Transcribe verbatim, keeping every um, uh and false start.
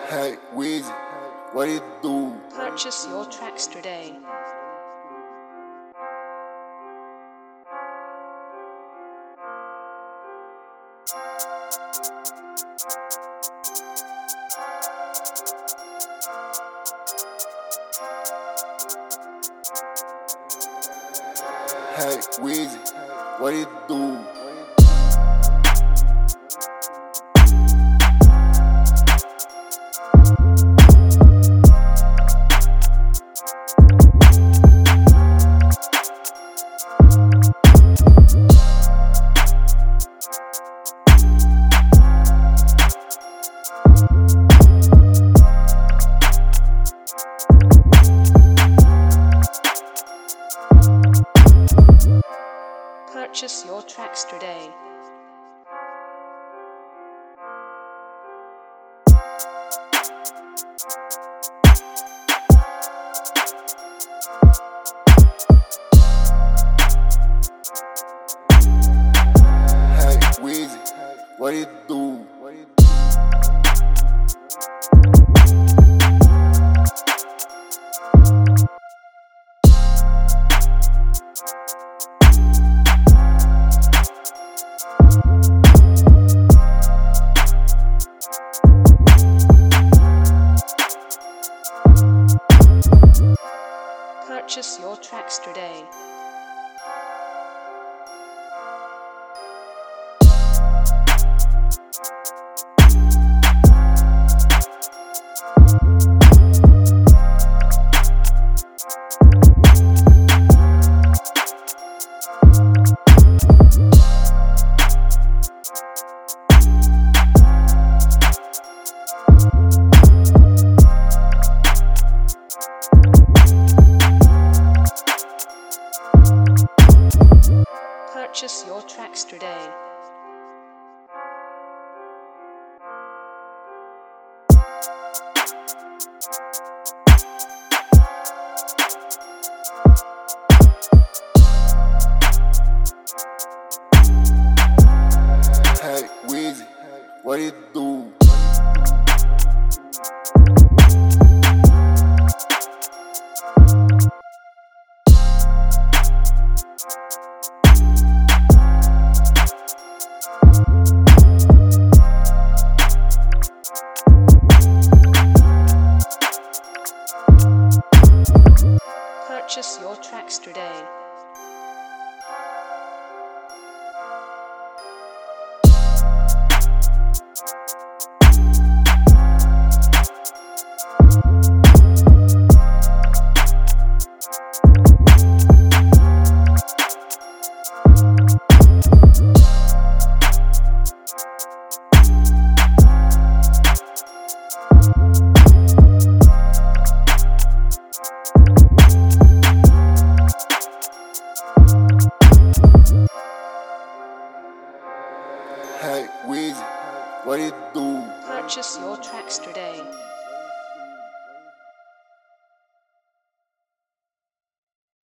Hey, Weezy, what it do? Purchase your tracks today. Hey, Weezy, what it do? Purchase your tracks today. Hey, Weezy, what it do? Purchase your tracks today. Purchase your tracks today. Hey, Weezy, what it do? Purchase your tracks today. Hey, Weezy, what it do? Purchase your tracks today.